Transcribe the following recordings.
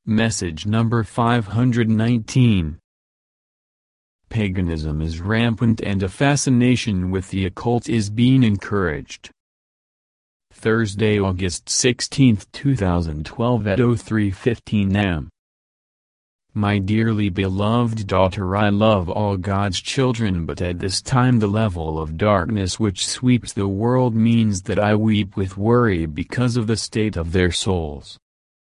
Message number 519. Paganism is rampant and a fascination with the occult is being encouraged. Thursday, August 16, 2012 at 03:15 am. My dearly beloved daughter, I love all God's children, but at this time the level of darkness which sweeps the world means that I weep with worry because of the state of their souls.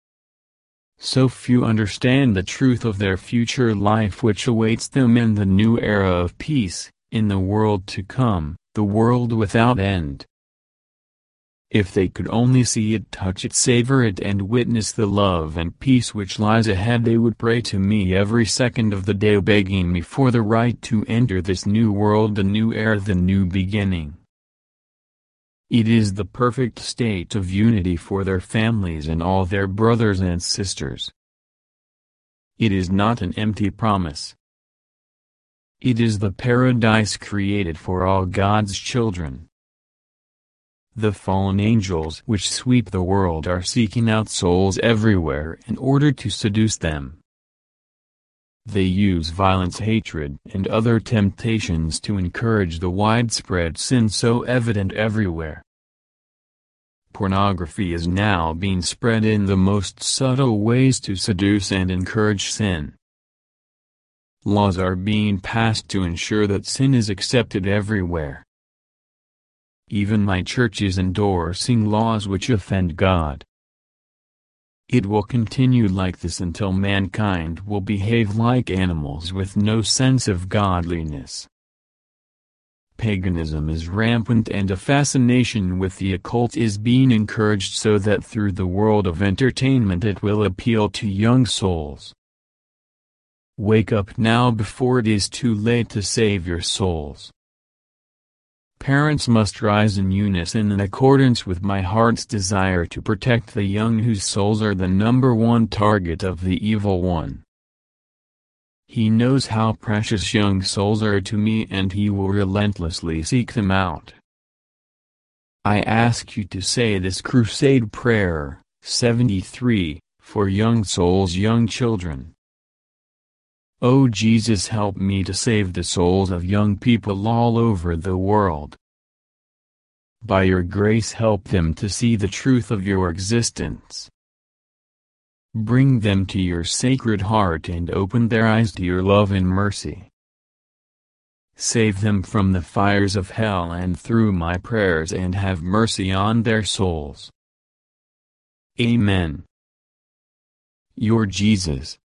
So few understand the truth of their future life which awaits them in the new era of peace, in the world to come, the world without end. If they could only see it, touch it, savor it, and witness the love and peace which lies ahead, they would pray to me every second of the day, begging me for the right to enter this new world, the new era, the new beginning. It is the perfect state of unity for their families and all their brothers and sisters. It is not an empty promise. It is the paradise created for all God's children. The fallen angels which sweep the world are seeking out souls everywhere in order to seduce them. They use violence, hatred, and other temptations to encourage the widespread sin so evident everywhere. Pornography is now being spread in the most subtle ways to seduce and encourage sin. Laws are being passed to ensure that sin is accepted everywhere. Even my church is endorsing laws which offend God. It will continue like this until mankind will behave like animals with no sense of godliness. Paganism is rampant and a fascination with the occult is being encouraged so that through the world of entertainment it will appeal to young souls. Wake up now before it is too late to save your souls. Parents must rise in unison in accordance with my heart's desire to protect the young whose souls are the number one target of the evil one. He knows how precious young souls are to me, and he will relentlessly seek them out. I ask you to say this crusade prayer, 73, for young souls, young children. Oh Jesus, help me to save the souls of young people all over the world. By your grace help them to see the truth of your existence. Bring them to your sacred heart and open their eyes to your love and mercy. Save them from the fires of hell and through my prayers, and have mercy on their souls. Amen. Your Jesus.